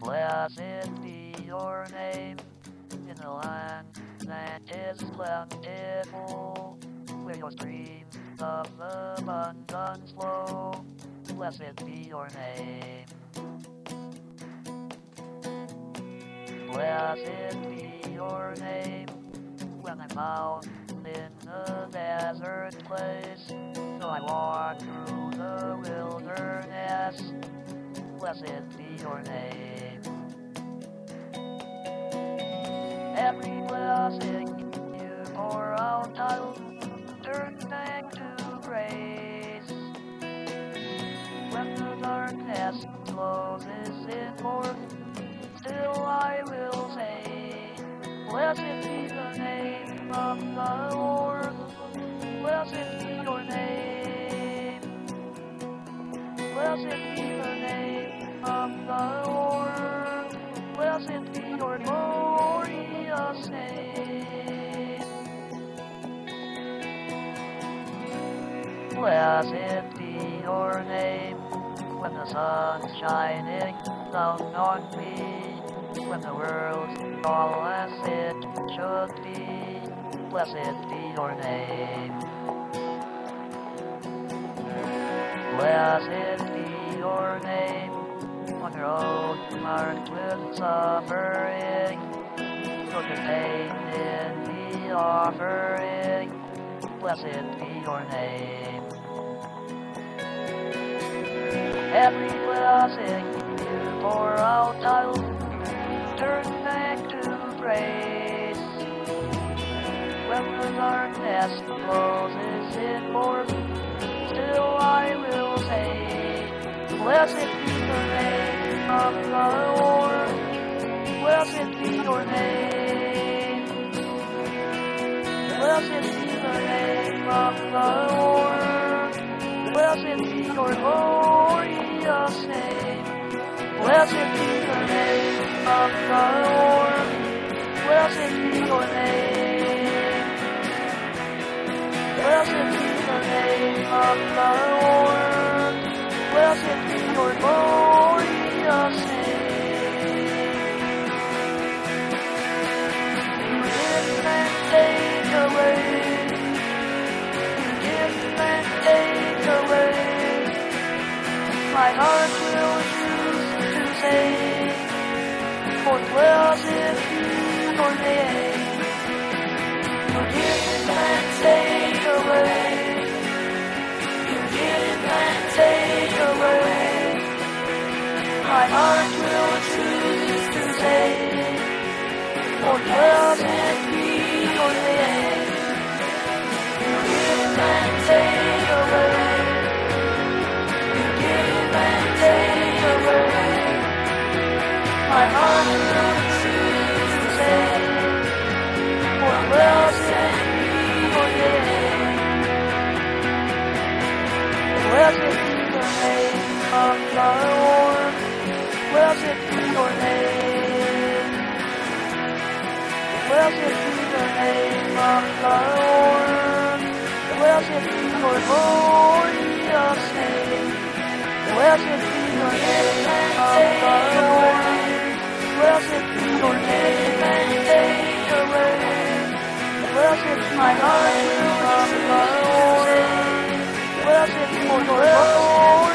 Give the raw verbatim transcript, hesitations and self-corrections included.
Blessed be your name in the land that is plentiful, where your streams of abundance flow. Blessed be your name. Blessed be your name when I'm out in a desert place, so I walk through the wilderness. Blessed be your name. Every blessing you pour out, I'll turn back to praise. When the darkness closes in more, still I will say, blessed be the name of the Lord. Blessed be your name. Blessed be the name of the Lord. Blessed be your glorious name. Blessed be your name when the sun's shining down on me, when the world's all as it should be. Blessed be your name. Blessed be your name on the road marked with suffering, so the pain in the offering. Blessed be your name. Every blessing you pour out, I'll turn back to praise. When the darkness closes in more, still I will say, blessed be the name of the Lord. Blessed be your name. Blessed be the name of the Lord. Blessed be your glorious name. Blessed be the name of the Lord. Blessed be your name. Blessed be the name of the Lord. Blessed be your glorious name. You give and take away. You give and take away. My heart will choose to say, for blessed be your name. You give and take away. You give and take away. My heart will choose to say, for blessed be your name. You give and take away. You give and take away. My heart will choose to say, for blessed be your name. Blessed be the name of the Lord. Blessed be your name. Blessed be the name of the Lord. Blessed be your glorious name. Blessed be the name of the Lord. Blessed be your name and take away. Blessed my heart will love the Lord. Blessed be your glorious